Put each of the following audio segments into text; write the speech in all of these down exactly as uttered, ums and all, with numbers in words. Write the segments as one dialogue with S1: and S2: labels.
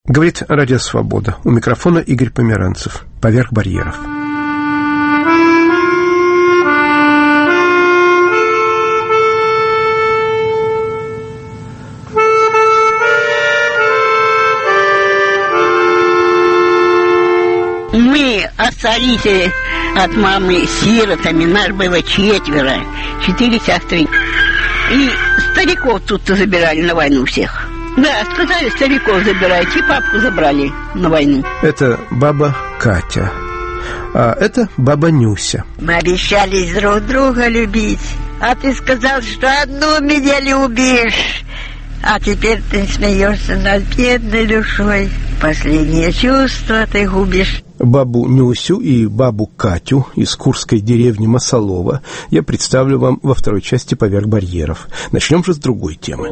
S1: Говорит Радио Свобода. У микрофона Игорь Померанцев. Поверх барьеров.
S2: Мы остались от мамы сиротами. Нас было четверо. Четыре сестры. И стариков тут-то забирали на войну всех. Да, сказали, стариков забирайте, и папку забрали на войну.
S1: Это баба Катя, а это баба Нюся.
S3: Мы обещались друг друга любить, а ты сказал, что одну меня любишь. А теперь ты смеешься над бедной душой. Последнее чувство ты губишь.
S1: Бабу Нюсю и бабу Катю из курской деревни Масалова я представлю вам во второй части «Поверх барьеров». Начнем же с другой темы.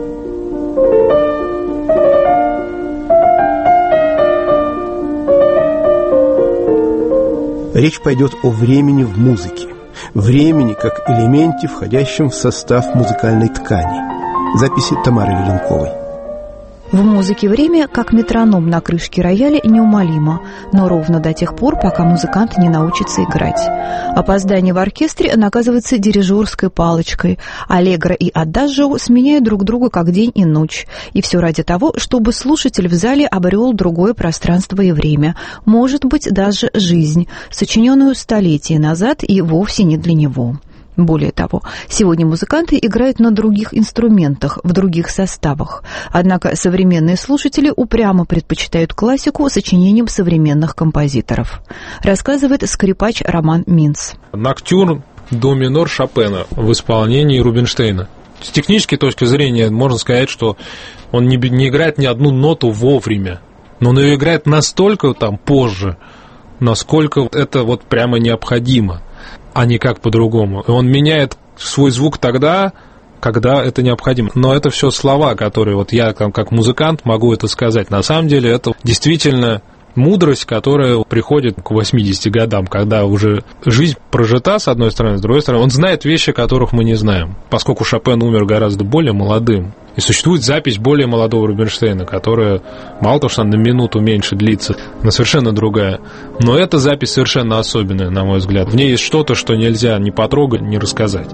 S1: Речь пойдет о времени в музыке. Времени как элементе, входящем в состав музыкальной ткани. Записи Тамары Еленковой.
S4: В музыке время, как метроном на крышке рояля, неумолимо, но ровно до тех пор, пока музыкант не научится играть. Опоздание в оркестре наказывается дирижерской палочкой. Аллегро и адажио сменяют друг друга как день и ночь. И все ради того, чтобы слушатель в зале обрел другое пространство и время, может быть, даже жизнь, сочиненную столетия назад и вовсе не для него. Более того, сегодня музыканты играют на других инструментах, в других составах. Однако современные слушатели упрямо предпочитают классику сочинениям современных композиторов. Рассказывает скрипач Роман Минц.
S5: Ноктюрн до минор Шопена в исполнении Рубинштейна. С технической точки зрения можно сказать, что он не, не играет ни одну ноту вовремя, но он ее играет настолько там позже, насколько это вот прямо необходимо, а не как по-другому. И он меняет свой звук тогда, когда это необходимо. Но это все слова, которые вот я там, как музыкант могу это сказать. На самом деле это действительно мудрость, которая приходит к восьмидесяти годам, когда уже жизнь прожита, с одной стороны, с другой стороны. Он знает вещи, которых мы не знаем, поскольку Шопен умер гораздо более молодым. И существует запись более молодого Рубинштейна, которая мало того, что она на минуту меньше длится, она совершенно другая. Но эта запись совершенно особенная, на мой взгляд. В ней есть что-то, что нельзя ни потрогать, ни рассказать.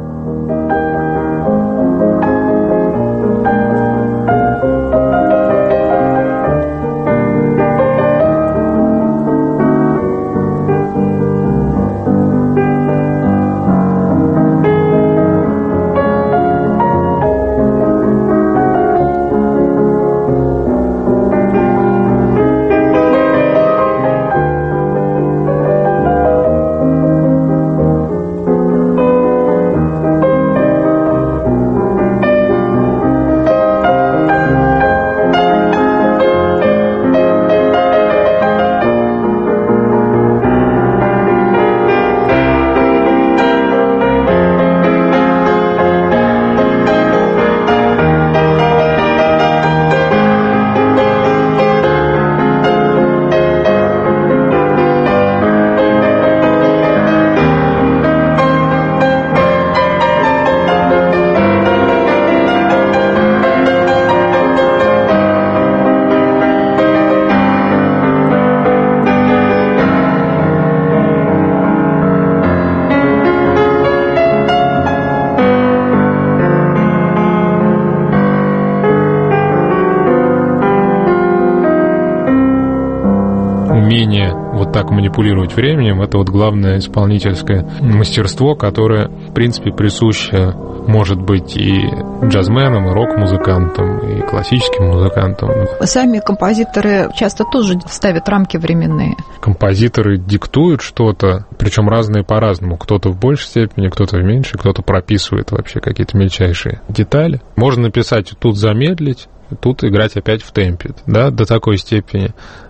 S5: Умение вот так манипулировать временем — это вот главное исполнительское мастерство, которое, в принципе, присуще, может быть, и джазменам, и рок-музыкантам, и классическим музыкантам.
S4: Сами композиторы часто тоже ставят рамки временные.
S5: Композиторы диктуют что-то, причем разные по-разному. Кто-то в большей степени, кто-то в меньшей, кто-то прописывает вообще какие-то мельчайшие детали. Можно написать тут замедлить, тут играть опять в темпе, да, до такой степени.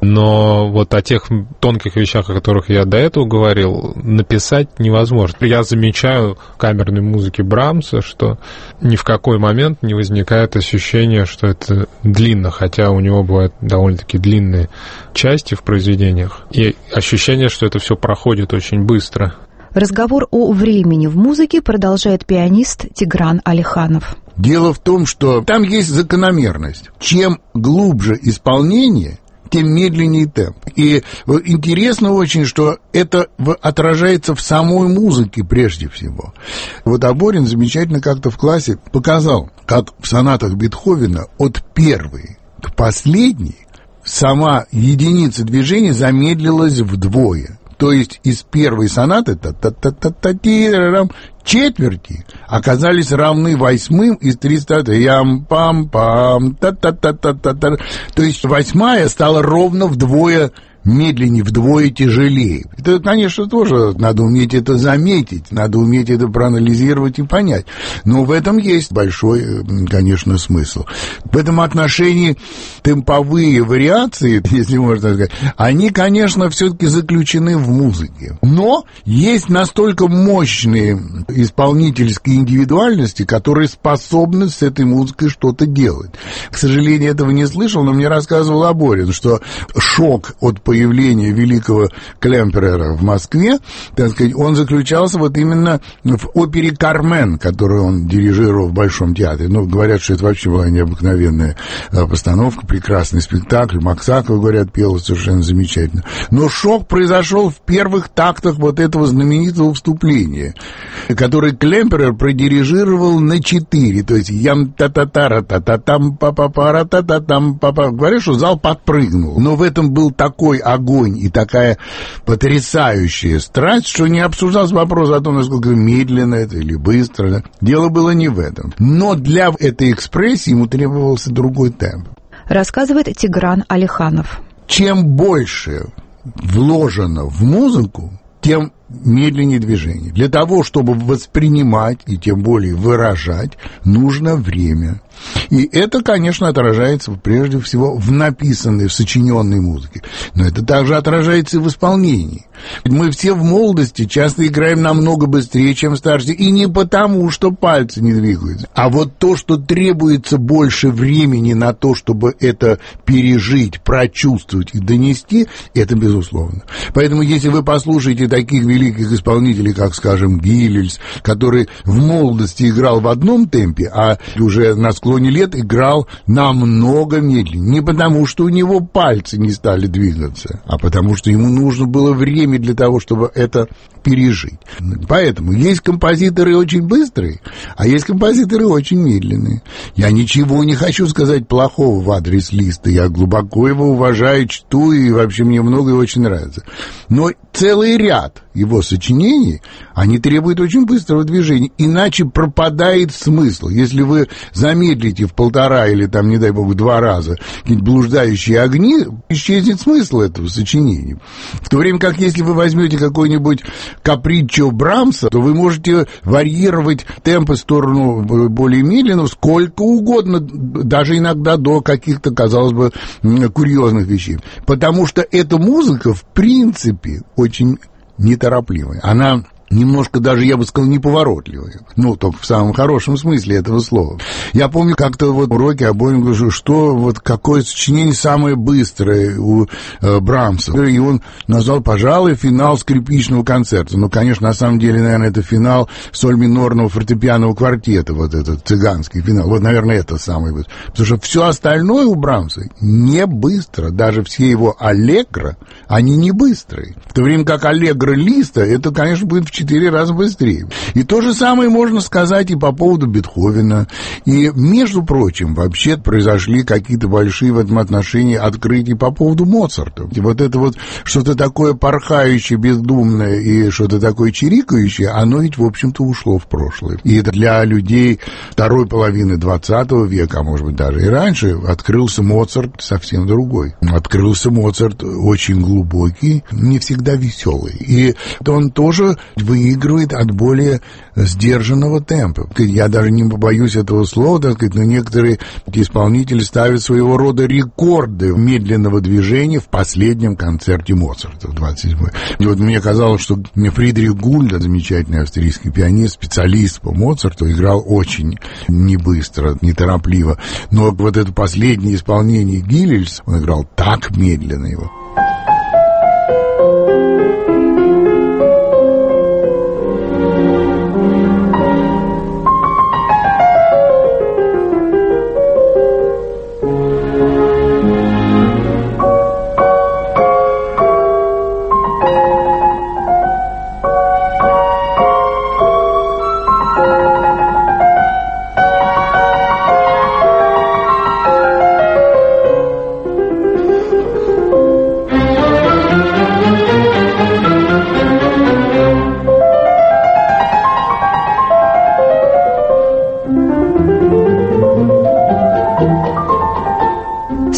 S5: Но вот о тех тонких вещах, о которых я до этого говорил, написать невозможно. Я замечаю в камерной музыке Брамса, что ни в какой момент не возникает ощущение, что это длинно, хотя у него бывают довольно-таки длинные части в произведениях. И ощущение, что это все проходит очень быстро.
S4: Разговор о времени в музыке продолжает пианист Тигран Алиханов.
S6: Дело в том, что там есть закономерность. Чем глубже исполнение, тем медленнее темп. И интересно очень, что это отражается в самой музыке прежде всего. Вот Аборин замечательно как-то в классе показал, как в сонатах Бетховена от первой к последней сама единица движения замедлилась вдвое. То есть из первой сонаты четверти оказались равны восьмым из триста ям-пам-пам, та-та-та-та-та-та. То есть восьмая стала ровно вдвое медленнее, вдвое тяжелее. Это, конечно, тоже надо уметь это заметить, надо уметь это проанализировать и понять. Но в этом есть большой, конечно, смысл. В этом отношении темповые вариации, если можно сказать, они, конечно, все-таки заключены в музыке. Но есть настолько мощные исполнительские индивидуальности, которые способны с этой музыкой что-то делать. К сожалению, этого не слышал, но мне рассказывал Аборин, что шок от появления появления великого Клемперера в Москве, так сказать, он заключался вот именно в опере «Кармен», которую он дирижировал в Большом театре. Ну, говорят, что это вообще была необыкновенная постановка, прекрасный спектакль. Максаков, говорят, пела совершенно замечательно. Но шок произошел в первых тактах вот этого знаменитого вступления, которое Клемперер продирижировал на четыре, то есть ям-та-та-та-ра-та-та-там-па-па-пара-та-та-там-па-па. Говорят, что зал подпрыгнул. Но в этом был такой огонь и такая потрясающая страсть, что не обсуждался вопрос о том, насколько медленно это или быстро. Да? Дело было не в этом. Но для этой экспрессии ему требовался другой темп.
S4: Рассказывает Тигран Алиханов.
S6: Чем больше вложено в музыку, тем медленнее движение. Для того, чтобы воспринимать и тем более выражать, нужно время. И это, конечно, отражается прежде всего в написанной, в сочиненной музыке. Но это также отражается и в исполнении. Мы все в молодости часто играем намного быстрее, чем старше. И не потому, что пальцы не двигаются. А вот то, что требуется больше времени на то, чтобы это пережить, прочувствовать и донести, это безусловно. Поэтому, если вы послушаете таких великих исполнителей, как, скажем, Гилельс, который в молодости играл в одном темпе, а уже на склоне лет играл намного медленнее. Не потому, что у него пальцы не стали двигаться, а потому, что ему нужно было время для того, чтобы это пережить. Поэтому есть композиторы очень быстрые, а есть композиторы очень медленные. Я ничего не хочу сказать плохого в адрес Листа. Я глубоко его уважаю, чту, и вообще мне многое очень нравится. Но целый ряд его сочинений, они требуют очень быстрого движения, иначе пропадает смысл. Если вы замедлите в полтора или, там, не дай бог, два раза какие-нибудь блуждающие огни, исчезнет смысл этого сочинения. В то время как, если вы возьмете какой-нибудь каприччо Брамса, то вы можете варьировать темпы в сторону более медленного сколько угодно, даже иногда до каких-то, казалось бы, курьезных вещей. Потому что эта музыка, в принципе, очень неторопливая. Она немножко даже, я бы сказал, неповоротливая. Ну, только в самом хорошем смысле этого слова. Я помню, как-то вот в уроке Аборин говорил, что вот какое сочинение самое быстрое у э, Брамса. И он назвал, пожалуй, финал скрипичного концерта. Ну, конечно, на самом деле, наверное, это финал соль-минорного фортепианного квартета, вот этот цыганский финал. Вот, наверное, это самый быстрый. Потому что все остальное у Брамса не быстро. Даже все его аллегро, они не быстрые. В то время как аллегро Листа, это, конечно, будет в четыре раза быстрее. И то же самое можно сказать и по поводу Бетховена. И, между прочим, вообще произошли какие-то большие в этом отношении открытия по поводу Моцарта. И вот это вот что-то такое порхающее, бездумное и что-то такое чирикающее, оно ведь, в общем-то, ушло в прошлое. И это для людей второй половины двадцатого века, а может быть даже и раньше, открылся Моцарт совсем другой. Открылся Моцарт очень глубокий, не всегда веселый. И он тоже выигрывает от более сдержанного темпа. Я даже не побоюсь этого слова, так сказать, но некоторые исполнители ставят своего рода рекорды медленного движения в последнем концерте Моцарта в двадцать седьмой. И вот мне казалось, что Фридрих Гульда, замечательный австрийский пианист, специалист по Моцарту, играл очень небыстро, неторопливо. Но вот это последнее исполнение Гилельс, он играл так медленно его.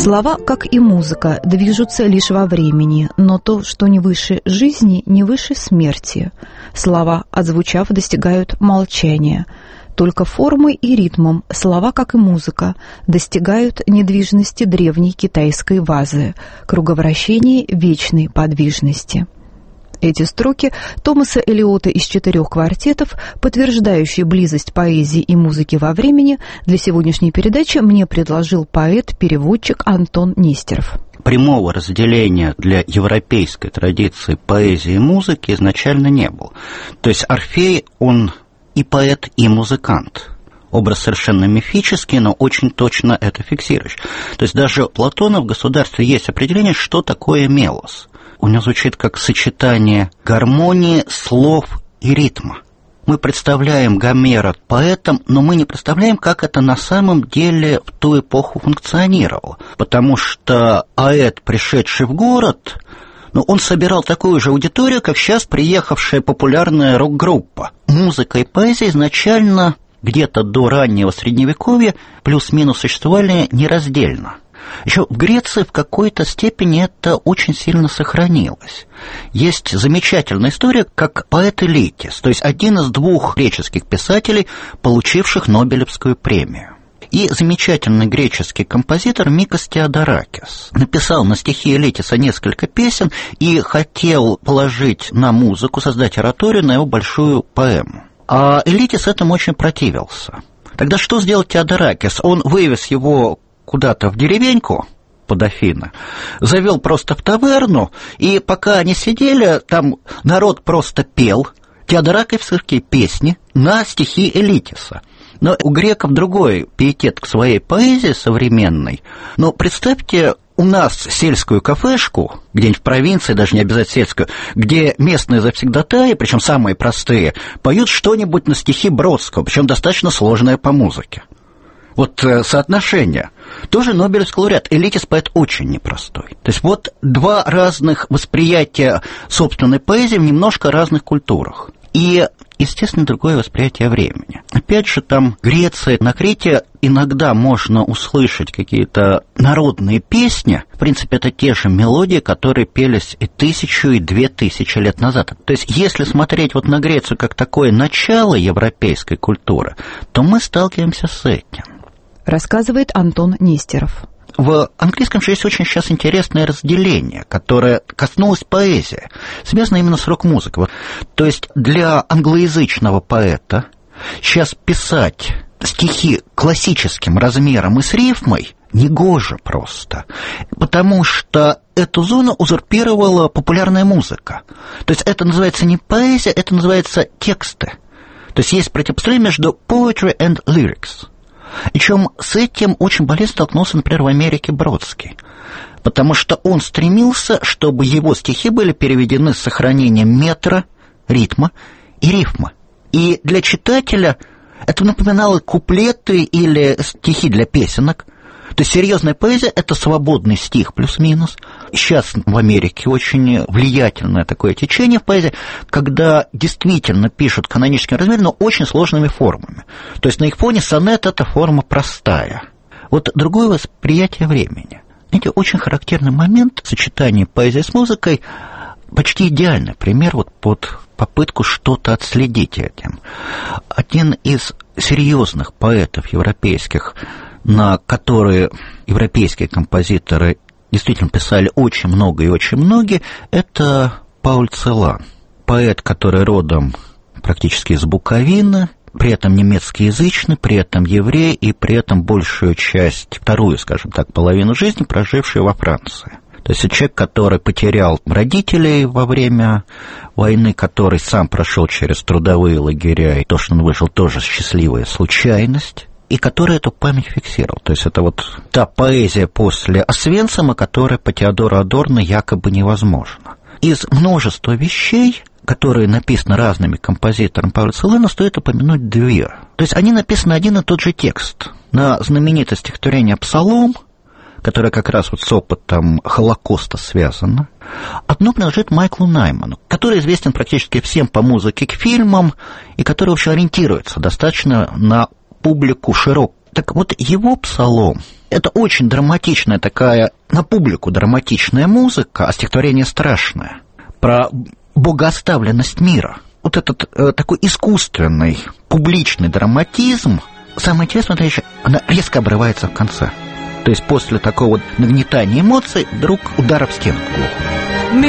S4: Слова, как и музыка, движутся лишь во времени, но то, что не выше жизни, не выше смерти. Слова, отзвучав, достигают молчания. Только формой и ритмом слова, как и музыка, достигают недвижности древней китайской вазы, круговращения вечной подвижности. Эти строки Томаса Элиота из четырех квартетов, подтверждающие близость поэзии и музыки во времени, для сегодняшней передачи мне предложил поэт-переводчик Антон Нестеров.
S7: Прямого разделения для европейской традиции поэзии и музыки изначально не было. То есть Орфей, он и поэт, и музыкант. Образ совершенно мифический, но очень точно это фиксирующий. То есть даже у Платона в «Государстве» есть определение, что такое мелос. У него звучит как сочетание гармонии, слов и ритма. Мы представляем Гомера поэтом, но мы не представляем, как это на самом деле в ту эпоху функционировало. Потому что поэт, пришедший в город, ну, он собирал такую же аудиторию, как сейчас приехавшая популярная рок-группа. Музыка и поэзия изначально где-то до раннего Средневековья плюс-минус существовали нераздельно. Еще в Греции в какой-то степени это очень сильно сохранилось. Есть замечательная история, как поэт Элитис, то есть один из двух греческих писателей, получивших Нобелевскую премию. И замечательный греческий композитор Микос Теодоракис написал на стихи Элитиса несколько песен и хотел положить на музыку, создать ораторию на его большую поэму. А Элитис этому очень противился. Тогда что сделал Теодоракис? Он вывез его куда-то в деревеньку под Афины, завел просто в таверну, и пока они сидели, там народ просто пел теодоракисовские песни на стихи Элитиса. Но у греков другой пиетет к своей поэзии современной. Но представьте, у нас сельскую кафешку, где-нибудь в провинции, даже не обязательно сельскую, где местные завсегдатаи, причем самые простые, поют что-нибудь на стихи Бродского, причем достаточно сложное по музыке. Вот соотношение. Тоже Нобелевский лауреат. Элитис поэт очень непростой. То есть вот два разных восприятия собственной поэзии в немножко разных культурах. И, естественно, другое восприятие времени. Опять же, там Греция, на Крите иногда можно услышать какие-то народные песни. В принципе, это те же мелодии, которые пелись и тысячу, и две тысячи лет назад. То есть, если смотреть вот на Грецию как такое начало европейской культуры, то мы сталкиваемся с этим.
S4: Рассказывает Антон Нестеров.
S7: В английском же есть очень сейчас интересное разделение, которое коснулось поэзии, связано именно с рок-музыкой. То есть для англоязычного поэта сейчас писать стихи классическим размером и с рифмой негоже просто, потому что эту зону узурпировала популярная музыка. То есть это называется не поэзия, это называется тексты. То есть есть противопоставление между poetry and lyrics. Причем с этим очень болезненно столкнулся, например, в Америке Бродский, потому что он стремился, чтобы его стихи были переведены с сохранением метра, ритма и рифма. И для читателя это напоминало куплеты или стихи для песенок. То есть серьезная поэзия – это свободный стих плюс-минус. Сейчас в Америке очень влиятельное такое течение в поэзии, когда действительно пишут каноническим размером, но очень сложными формами. То есть на их фоне сонет – это форма простая. Вот другое восприятие времени. Знаете, очень характерный момент в сочетании поэзии с музыкой, почти идеальный пример вот под попытку что-то отследить этим. Один из серьезных поэтов европейских, на которые европейские композиторы действительно писали очень много и очень многие, это Пауль Целан, поэт, который родом практически из Буковины, при этом немецкоязычный, при этом еврей и при этом большую часть, вторую, скажем так, половину жизни проживший во Франции. То есть человек, который потерял родителей во время войны, который сам прошел через трудовые лагеря, и то, что он выжил, тоже счастливая случайность, и который эту память фиксировал. То есть это вот та поэзия после Освенцима, которая по Теодору Адорно якобы невозможна. Из множества вещей, которые написаны разными композиторами Пауля Целана, стоит упомянуть две. То есть они написаны один и тот же текст. На знаменитое стихотворение «Псалом», которое как раз вот с опытом Холокоста связано, одно принадлежит Майклу Найману, который известен практически всем по музыке к фильмам, и который вообще ориентируется достаточно на публику широкую. Так вот, его псалом – это очень драматичная такая, на публику драматичная музыка, а стихотворение страшное, про богооставленность мира. Вот этот э, такой искусственный, публичный драматизм, самое интересное, что она резко обрывается в конце. То есть после такого нагнетания эмоций вдруг удар об стену глухо.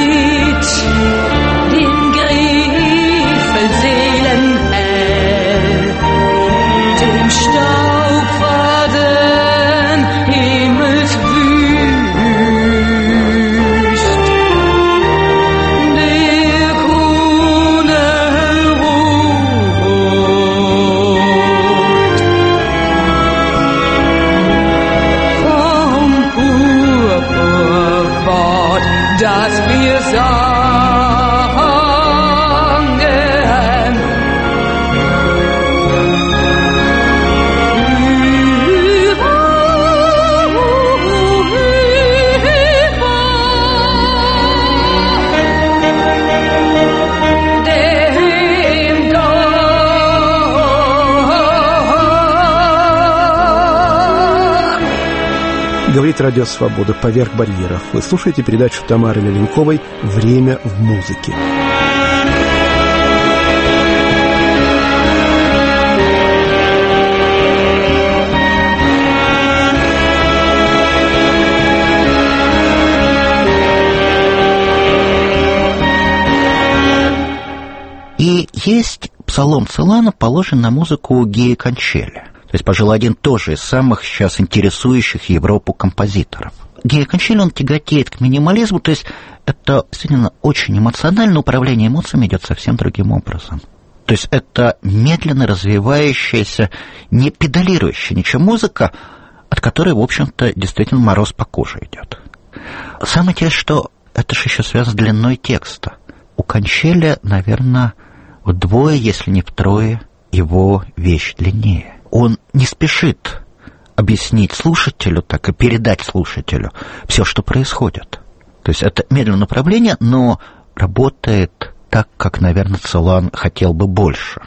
S1: Говорит Радио Свобода «Поверх барьеров». Вы слушаете передачу Тамары Леленковой «Время в музыке».
S7: И есть псалом Целана, положен на музыку Гея Кончели. То есть, пожалуй, один тоже из самых сейчас интересующих Европу композиторов. Гея Кончели, он тяготеет к минимализму, то есть это действительно очень эмоционально, управление эмоциями идет совсем другим образом. То есть это медленно развивающаяся, не педалирующая ничего музыка, от которой, в общем-то, действительно мороз по коже идет. Самое интересное, что это же еще связано с длиной текста. У Кончели, наверное, вдвое, если не втрое, его вещь длиннее. Он не спешит объяснить слушателю, так и передать слушателю все, что происходит. То есть это медленное направление, но работает так, как, наверное, Целан хотел бы больше.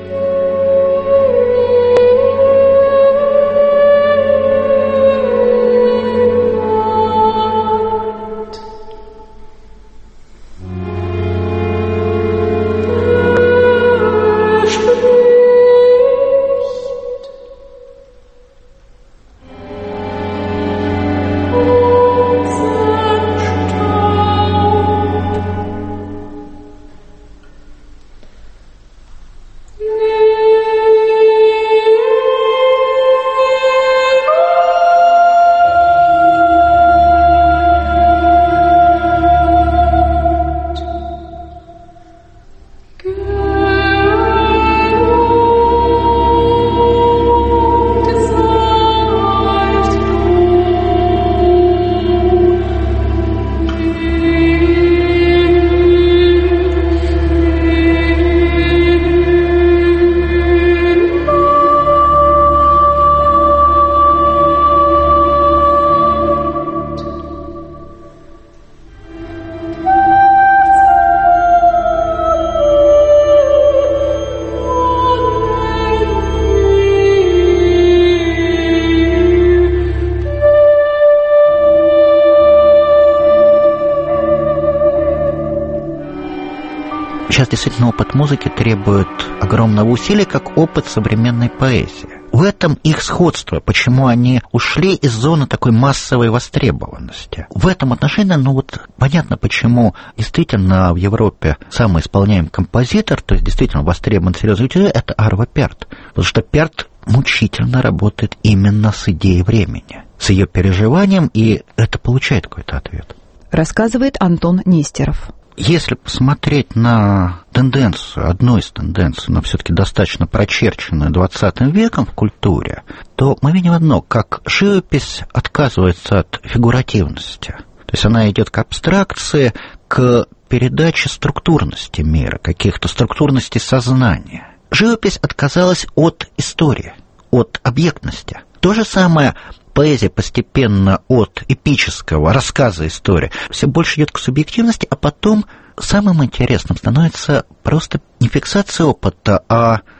S7: Сейчас действительно опыт музыки требует огромного усилия, как опыт современной поэзии. В этом их сходство, почему они ушли из зоны такой массовой востребованности. В этом отношении, ну вот, понятно, почему действительно в Европе самый исполняемый композитор, то есть действительно востребован серьезный учитель, это Арво Пярт. Потому что Пярт мучительно работает именно с идеей времени, с ее переживанием, и это получает какой-то ответ.
S4: Рассказывает Антон Нестеров.
S7: Если посмотреть на тенденцию, одну из тенденций, но все-таки достаточно прочерченную двадцатым веком в культуре, то мы видим одно, как живопись отказывается от фигуративности. То есть она идет к абстракции, к передаче структурности мира, каких-то структурности сознания. Живопись отказалась от истории, от объектности. То же самое поэзия постепенно от эпического рассказа истории все больше идет к субъективности, а потом самым интересным становится просто не фиксация опыта, а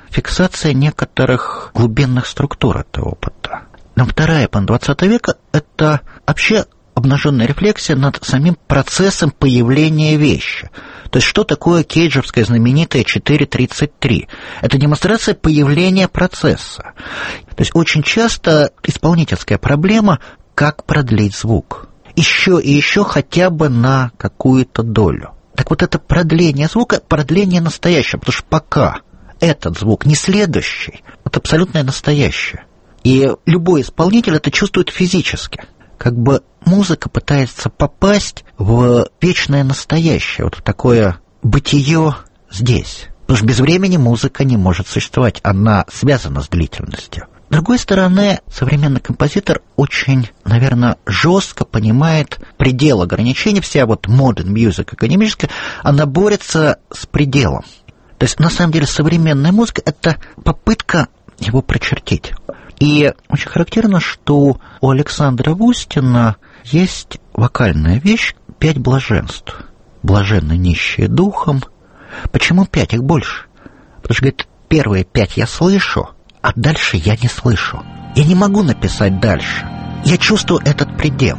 S7: фиксация некоторых глубинных структур этого опыта. Но вторая половина двадцатого века – это вообще обнаженная рефлексия над самим процессом появления вещи. То есть что такое кейджевская знаменитая четыре тридцать три? Это демонстрация появления процесса. То есть очень часто исполнительская проблема – как продлить звук. Еще и еще хотя бы на какую-то долю. Так вот это продление звука, продление настоящего, потому что пока этот звук не следующий, это абсолютное настоящее. И любой исполнитель это чувствует физически. Как бы музыка пытается попасть в вечное настоящее, вот в такое бытие здесь. Потому что без времени музыка не может существовать, она связана с длительностью. С другой стороны, современный композитор очень, наверное, жестко понимает предел ограничений. Вся вот modern music академическая, она борется с пределом. То есть, на самом деле, современная музыка – это попытка его прочертить. И очень характерно, что у Александра Вустина есть вокальная вещь «Пять блаженств». Блаженны нищие духом. Почему пять? Их больше. Потому что, говорит, первые пять я слышу, а дальше я не слышу. Я не могу написать дальше. Я чувствую этот предел.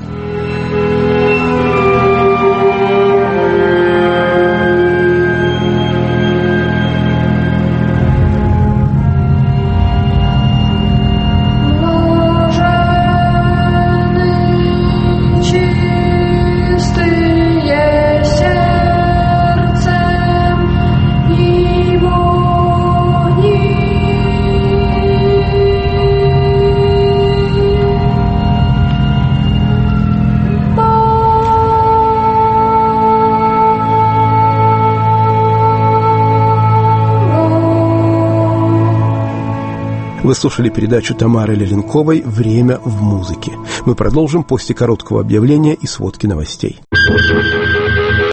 S1: Вы слушали передачу Тамары Леленковой «Время в музыке». Мы продолжим после короткого объявления и сводки новостей.